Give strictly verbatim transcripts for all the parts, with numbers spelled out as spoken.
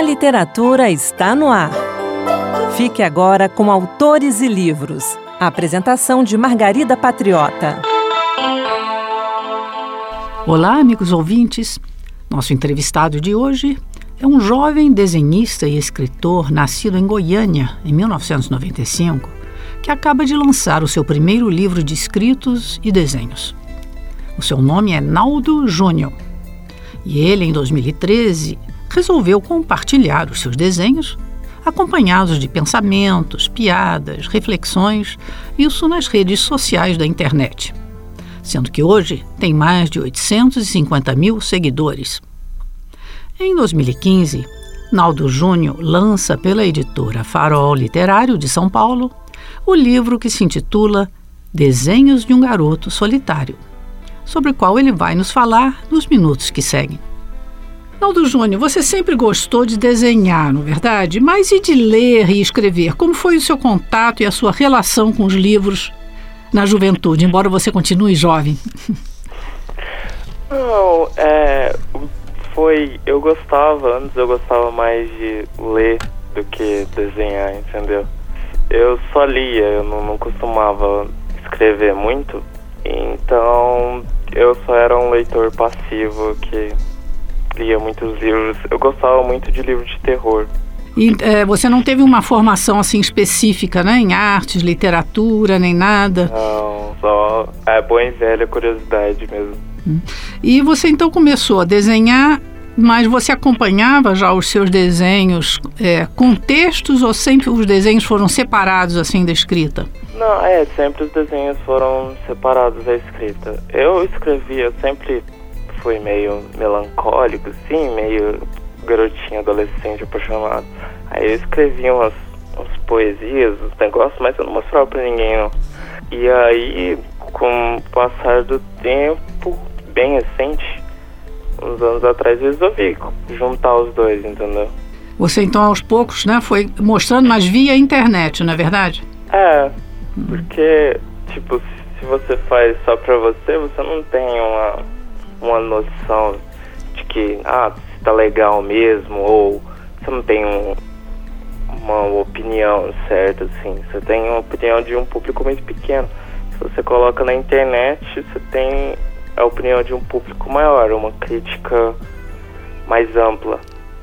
literatura está no ar. Fique agora com Autores e Livros. A apresentação de Margarida Patriota. Olá, amigos ouvintes. Nosso entrevistado de hoje é um jovem desenhista e escritor nascido em Goiânia, em mil novecentos e noventa e cinco, que acaba de lançar o seu primeiro livro de escritos e desenhos. O seu nome é Naldo Júnior. E ele, em dois mil e treze, resolveu compartilhar os seus desenhos, acompanhados de pensamentos, piadas, reflexões, isso nas redes sociais da internet, sendo que hoje tem mais de oitocentos e cinquenta mil seguidores. Em dois mil e quinze, Naldo Júnior lança pela editora Farol Literário de São Paulo o livro que se intitula Desenhos de um Garoto Solitário, sobre o qual ele vai nos falar nos minutos que seguem. Naldo Júnior, você sempre gostou de desenhar, não é verdade? Mas e de ler e escrever? Como foi o seu contato e a sua relação com os livros na juventude, embora você continue jovem? Não, é, foi, eu gostava, antes eu gostava mais de ler do que desenhar, entendeu? Eu só lia, eu não, não costumava escrever muito, então eu só era um leitor passivo que lia muitos livros. Eu gostava muito de livros de terror. E é, você não teve uma formação assim específica, né? Em artes, literatura, nem nada? Não, só é boa e velha curiosidade mesmo. Hum. E você então começou a desenhar, mas você acompanhava já os seus desenhos é, com textos ou sempre os desenhos foram separados assim da escrita? Não, é, sempre os desenhos foram separados da escrita. Eu escrevia, sempre fui meio melancólico, assim, meio garotinho, adolescente, apaixonado. Aí eu escrevia umas, umas poesias, uns negócios, mas eu não mostrava pra ninguém, não. E aí, com o passar do tempo, bem recente, uns anos atrás, eu resolvi juntar os dois, entendeu? Você então, aos poucos, né, foi mostrando, mas via internet, não é verdade? É, porque, tipo, se você faz só pra você, você não tem uma, uma noção de que, ah, se tá legal mesmo, ou você não tem um, uma opinião certa, assim. Você tem uma opinião de um público muito pequeno. Se você coloca na internet, você tem a opinião de um público maior, uma crítica mais ampla.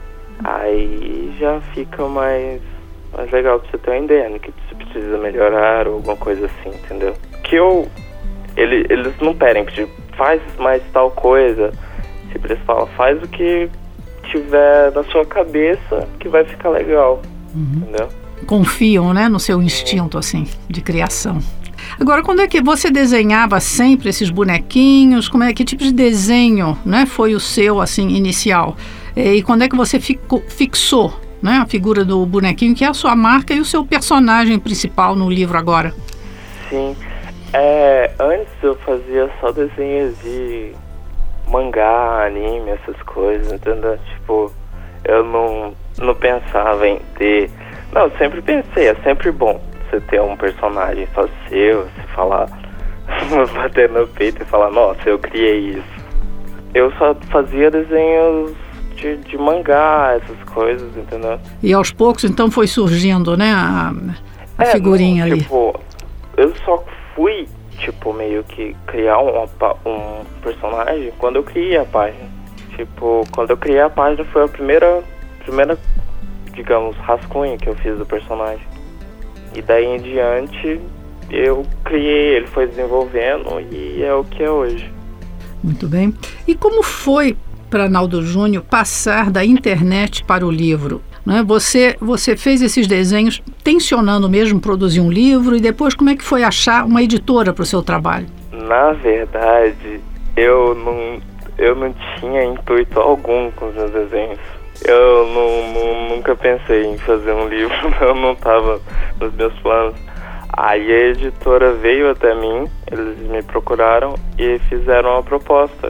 Aí já fica mais, mais legal pra você ter uma ideia no que você precisa melhorar ou alguma coisa assim, entendeu? Que eu... Ele, eles não pedem, tipo, faz mais tal coisa. Tipo, eles falam, faz o que tiver na sua cabeça que vai ficar legal, uhum. Entendeu? Confiam, né, no seu instinto, assim, de criação. Agora, quando é que você desenhava sempre esses bonequinhos? Como é, que tipo de desenho, né, foi o seu, assim, inicial? E quando é que você ficou, fixou, né, a figura do bonequinho, que é a sua marca e o seu personagem principal no livro agora? Sim. É, antes eu fazia só desenhos de mangá, anime, essas coisas, entendeu? Tipo, eu não, não pensava em ter... Não, eu sempre pensei, é sempre bom você ter um personagem só seu, você falar, bater no peito e falar, nossa, eu criei isso. Eu só fazia desenhos de, de mangá, essas coisas, entendeu? E aos poucos, então, foi surgindo, né, a, a é, figurinha não, ali. Tipo, eu só fui, tipo, meio que criar um, um personagem quando eu criei a página. Tipo, quando eu criei a página foi a primeira, primeira, digamos, rascunho que eu fiz do personagem. E daí em diante eu criei, ele foi desenvolvendo e é o que é hoje. Muito bem. E como foi para Naldo Júnior passar da internet para o livro? Né? Você, você fez esses desenhos tensionando mesmo produzir um livro e depois como é que foi achar uma editora para o seu trabalho? Na verdade, eu não, eu não tinha intuito algum com os meus desenhos. Eu não, não, nunca pensei em fazer um livro, eu não estava nos meus planos. Aí a editora veio até mim, eles me procuraram e fizeram uma proposta.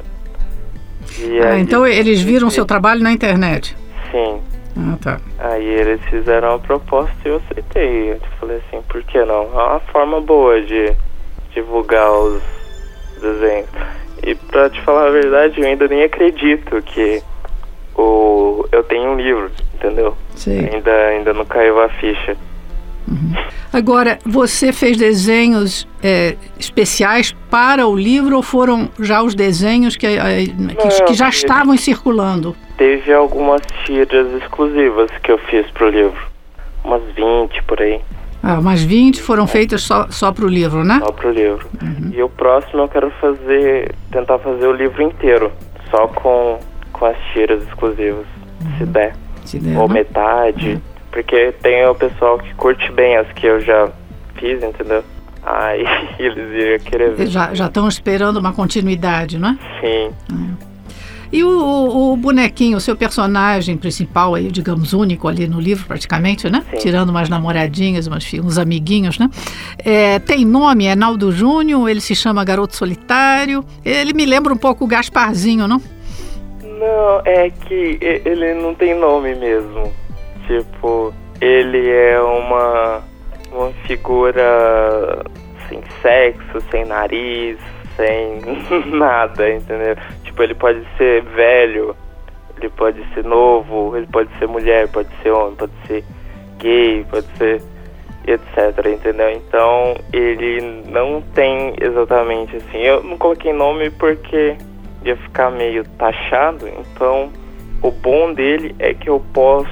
E ah, aí, então eles viram o seu trabalho na internet? Sim. Ah, tá. Aí eles fizeram uma proposta e eu aceitei. Eu falei assim, por que não? É uma forma boa de divulgar os desenhos. E pra te falar a verdade, eu ainda nem acredito que o, eu tenho um livro, entendeu? Sei. Ainda, ainda não caiu a ficha. Uhum. Agora, você fez desenhos é, especiais para o livro ou foram já os desenhos que, é, que, Não, que já teve, estavam circulando? Teve algumas tiras exclusivas que eu fiz pro livro. Umas vinte por aí. Ah, umas vinte foram feitas só, só para o livro, né? Só pro livro. Uhum. E o próximo eu quero fazer, tentar fazer o livro inteiro, só com, com as tiras exclusivas, uhum. se der. Se der, Ou né? metade. Uhum. Porque tem o pessoal que curte bem as que eu já fiz, entendeu? Aí eles iam querer ver. Já já estão esperando uma continuidade, não é? Sim. Uhum. E o, o, o bonequinho, o seu personagem principal, aí, digamos, único ali no livro praticamente, né? Sim. Tirando umas namoradinhas, umas, uns amiguinhos, né? É, tem nome, é Naldo Júnior, ele se chama Garoto Solitário. Ele me lembra um pouco o Gasparzinho, não? Não, é que ele não tem nome mesmo. Tipo, ele é uma, uma figura sem sexo, sem nariz, sem nada, entendeu? Tipo, ele pode ser velho, ele pode ser novo, ele pode ser mulher, pode ser homem, pode ser gay, pode ser etc, entendeu? Então, ele não tem exatamente assim. Eu não coloquei nome porque ia ficar meio taxado, então o bom dele é que eu posso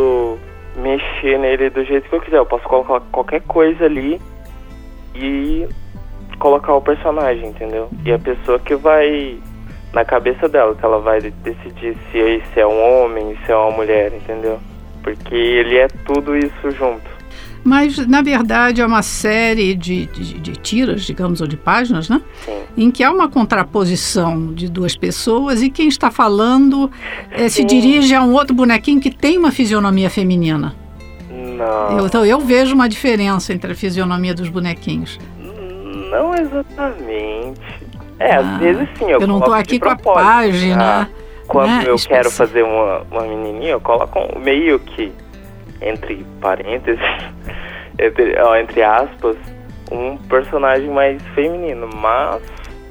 mexer nele do jeito que eu quiser. Eu posso colocar qualquer coisa ali e colocar o personagem, entendeu? E a pessoa que vai, na cabeça dela, que ela vai decidir se esse é um homem, se é uma mulher, entendeu? Porque ele é tudo isso junto. Mas, na verdade, é uma série de, de, de tiras, digamos, ou de páginas, né? Sim. Em que há uma contraposição de duas pessoas e quem está falando é, se dirige a um outro bonequinho que tem uma fisionomia feminina. Não. Eu, então, eu vejo uma diferença entre a fisionomia dos bonequinhos. Não exatamente. É, ah, às vezes sim. Eu, eu não estou aqui com a página. Ah, quando né, eu especi... quero fazer uma, uma menininha, eu coloco um, meio que, entre parênteses, entre, ó, entre aspas, um personagem mais feminino, mas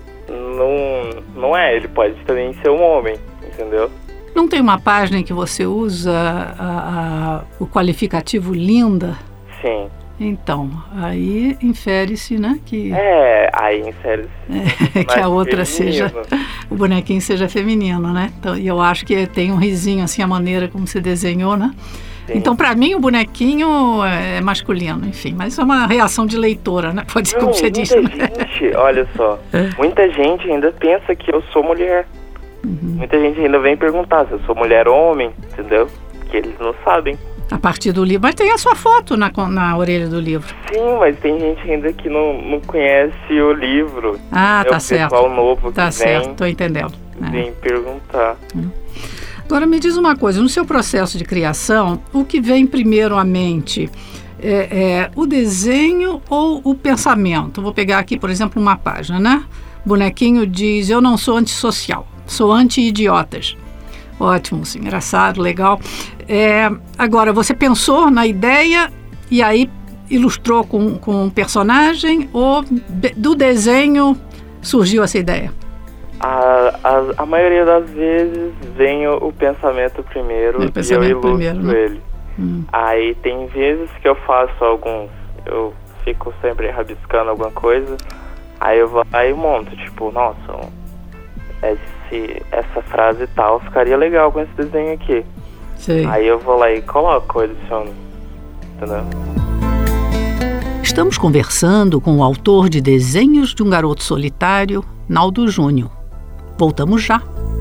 não, não é, ele pode também ser um homem, entendeu? Não tem uma página em que você usa a, a, o qualificativo linda? Sim. Então, aí infere-se, né, que... É, aí infere-se. É, que a outra feminino. seja, o bonequinho seja feminino, né? Então, e eu acho que tem um risinho, assim, a maneira como você desenhou, né? Sim. Então, para mim, o bonequinho é masculino, enfim. Mas isso é uma reação de leitora, né? Pode ser Não, como você muita disse. gente, né? Olha só, é. muita gente ainda pensa que eu sou mulher. Uhum. Muita gente ainda vem perguntar se eu sou mulher ou homem, entendeu? Que eles não sabem. A partir do livro. Mas tem a sua foto na, na orelha do livro. Sim, mas tem gente ainda que não, não conhece o livro. Ah, é tá o certo. pessoal novo tá que certo, vem, tô entendendo. Vem é. perguntar. Hum. Agora, me diz uma coisa. No seu processo de criação, o que vem primeiro à mente? É, é o desenho ou o pensamento? Vou pegar aqui, por exemplo, uma página, né? O bonequinho diz, eu não sou antissocial, sou anti-idiotas. Ótimo, sim, engraçado, legal. É, agora, você pensou na ideia e aí ilustrou com, com um personagem ou do desenho surgiu essa ideia? A, a, a maioria das vezes vem o, o pensamento primeiro o pensamento e eu ilustro primeiro, né? ele. Hum. Aí tem vezes que eu faço alguns, eu fico sempre rabiscando alguma coisa, aí eu vou lá e monto, tipo, nossa, esse, essa frase tal ficaria legal com esse desenho aqui. Sei. Aí eu vou lá e coloco, adiciono, entendeu? Estamos conversando com o autor de Desenhos de um Garoto Solitário, Naldo Júnior. Voltamos já.